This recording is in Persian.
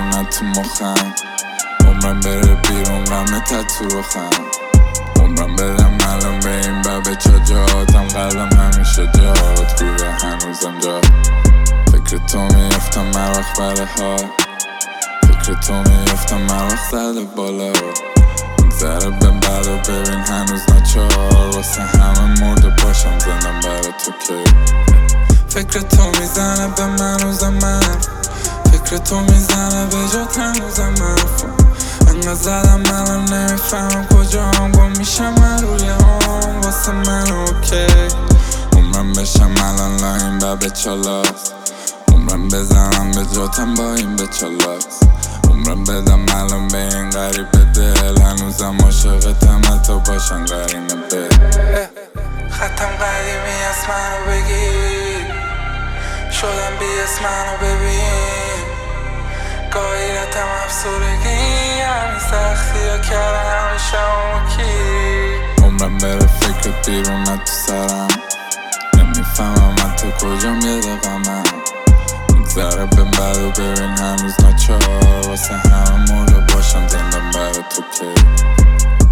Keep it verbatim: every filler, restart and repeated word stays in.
بیرون تو مخم، عمرم بره بیرون غم تتو رو خم. عمرم بدم الان به این ببه چا جاتم، قلبم همیشه جات گوره هنوزم جا. فکر تو میفتم هر وقت بره ها، فکر تو میفتم هر وقت زده بالا. میگذره به بعد و ببین هنوز ناچار، واسه همه مرده باشم زندم برا تو که. فکر تو میزنه به من روز من، فکر تو میزنه به جات هنوزم حرفم. انقدر زدم الان نمیفهم کجام، گم میشم من روی هم واسه من اوکی. عمرم بشم الان لاین و به چالاست، عمرم بزنم به جاتم با این به چالاست. عمرم بدم الان به این غریب دل، هنوزم عاشقتم حتی باشن قرینه به. خطم قدیمی از منو بگیر، شدم بی اسم منو ببین. گاهی رتم افسردگی، همین سختی ها کردن همیشه همو کی. عمرم بره فکرت بیرون تو سرم، نمیفهمم حتی کجام یه دقمم. میگذره به بعد و ببین هنوز ناچار، واسه همه مرده باشم زندم برا تو که.